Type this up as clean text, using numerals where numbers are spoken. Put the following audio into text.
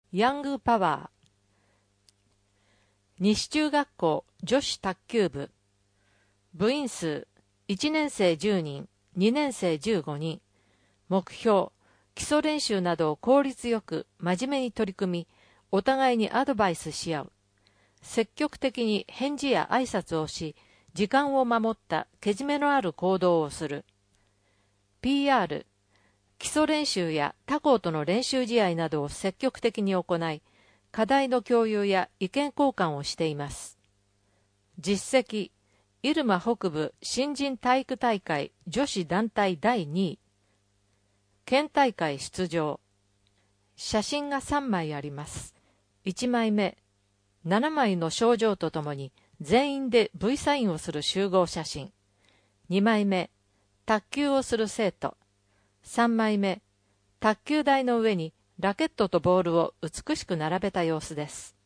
ヤングパワー。西中学校女子卓球部。部員数1年生10人、2年生15人。目標、基礎練習などを効率よく真面目に取り組み、お互いにアドバイスし合う。積極的に返事や挨拶をし、時間を守ったけじめのある行動をする。PR、基礎練習や他校との練習試合などを積極的に行い、課題の共有や意見交換をしています。実績、入間北部新人体育大会女子団体第2位。県大会出場。写真が3枚あります。1枚目、7枚の賞状とともに全員で V サインをする集合写真。2枚目、卓球をする生徒。3枚目、卓球台の上にラケットとボールを美しく並べた様子です。